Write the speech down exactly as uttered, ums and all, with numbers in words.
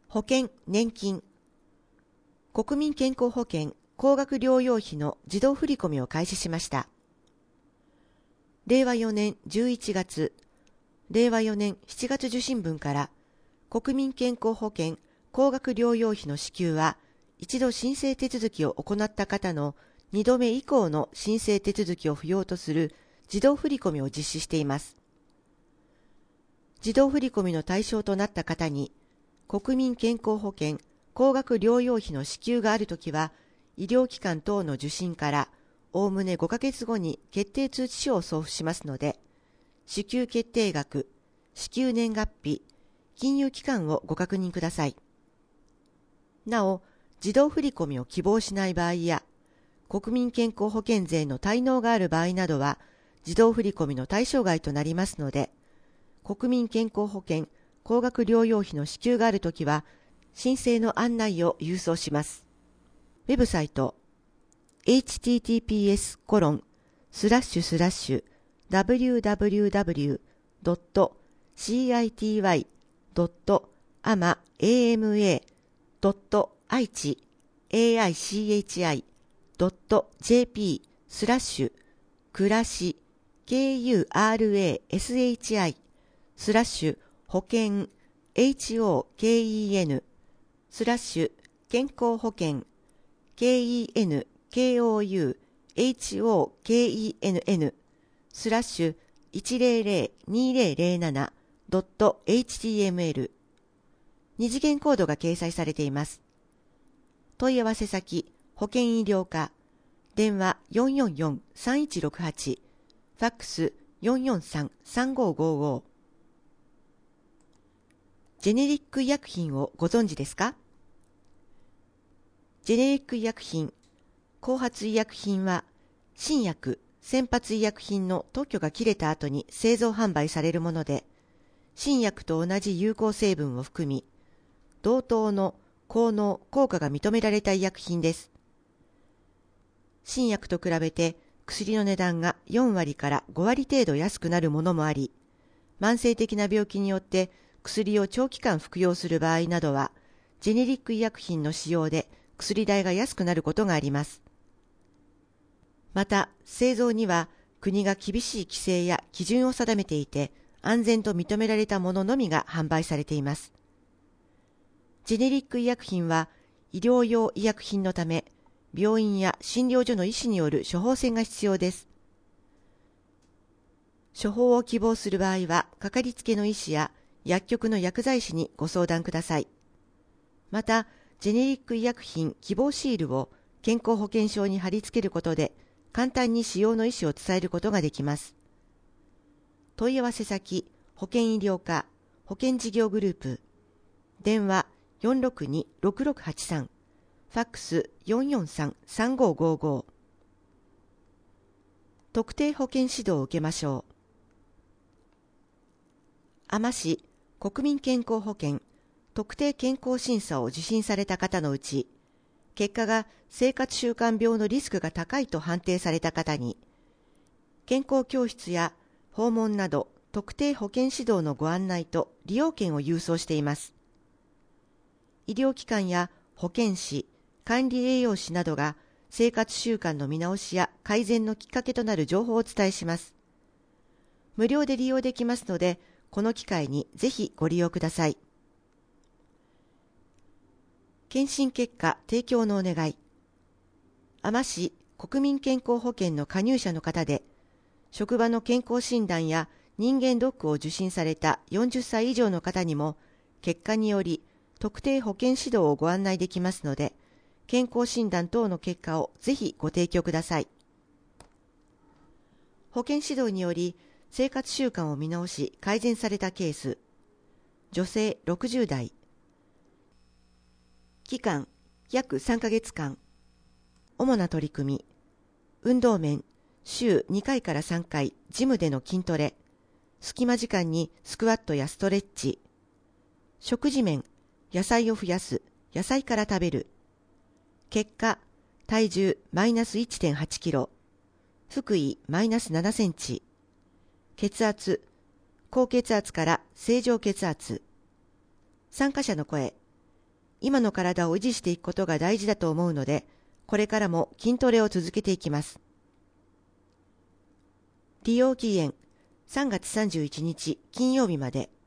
保険・年金、国民健康保険高額療養費の自動振込を開始しました。れいわよねんじゅういちがつ、れいわよねんしちがつ受信分から国民健康保険高額療養費の支給は一度申請手続きを行った方のにどめ以降の申請手続きを不要とする自動振込を実施しています。自動振込の対象となった方に国民健康保険高額療養費の支給があるときは、医療機関等の受診からおおむねごかげつごに決定通知書を送付しますので、支給決定額、支給年月日、金融機関をご確認ください。なお、自動振込を希望しない場合や、国民健康保険税の滞納がある場合などは、自動振込の対象外となりますので、国民健康保険高額療養費の支給があるときは、申請の案内を郵送します。ウェブサイト エイチティーティーピーエスコロンスラッシュスラッシュダブリューダブリューダブリュードットシーアイティーワイドットアマドットアイチエーアイシーエイチアイドットジェーピースラッシュ暮らし ケーユーアールエーエスエイチアイスラッシュ保険 エイチオーケーイーエヌ スラッシュ健康保険 ケーイーエヌケーオーユーエイチオーケーイーエヌエヌ スラッシュいちぜろぜろにぜろぜろななドットエイチティーエムエル 二次元コードが掲載されています。問い合わせ先保険医療課、電話 よんよんよんさんいちろくはち、ファックス よんよんさんさんごごご。ジェネリック医薬品をご存知ですか？ジェネリック医薬品、後発医薬品は、新薬、先発医薬品の特許が切れた後に製造販売されるもので、新薬と同じ有効成分を含み、同等の効能・効果が認められた医薬品です。新薬と比べて薬の値段がよんわりからごわり程度安くなるものもあり、慢性的な病気によって薬を長期間服用する場合などは、ジェネリック医薬品の使用で薬代が安くなることがあります。また、製造には国が厳しい規制や基準を定めていて、安全と認められたもののみが販売されています。ジェネリック医薬品は医療用医薬品のため、病院や診療所の医師による処方箋が必要です。処方を希望する場合は、かかりつけの医師や薬局の薬剤師にご相談ください。また、ジェネリック医薬品希望シールを健康保険証に貼り付けることで、簡単に使用の意思を伝えることができます。問い合わせ先、保険医療課、保険事業グループ、電話 よんろくにろくろくはちさん、ファックス よんよんさんさんごごご。特定保険指導を受けましょう。あま市国民健康保険特定健康審査を受診された方のうち、結果が生活習慣病のリスクが高いと判定された方に、健康教室や訪問など特定保健指導のご案内と利用券を郵送しています。医療機関や保健師、管理栄養士などが生活習慣の見直しや改善のきっかけとなる情報をお伝えします。無料で利用できますので、この機会にぜひご利用ください。検診結果提供のお願い。あま市国民健康保険の加入者の方で、職場の健康診断や人間ドックを受診されたよんじゅっさい以上の方にも、結果により特定保険指導をご案内できますので、健康診断等の結果をぜひご提供ください。保険指導により生活習慣を見直し改善されたケース、女性ろくじゅうだい、期間約さんかげつかん、主な取り組み、運動面、週にかいからさんかい、ジムでの筋トレ、隙間時間にスクワットやストレッチ、食事面、野菜を増やす、野菜から食べる、結果、体重マイナス いってんはちキロ、腹囲マイナスななセンチ、血圧、高血圧から正常血圧、参加者の声、 今の体を維持していくことが大事だと思うので、これからも筋トレを続けていきます。利用期限さんがつさんじゅういちにち金曜日まで。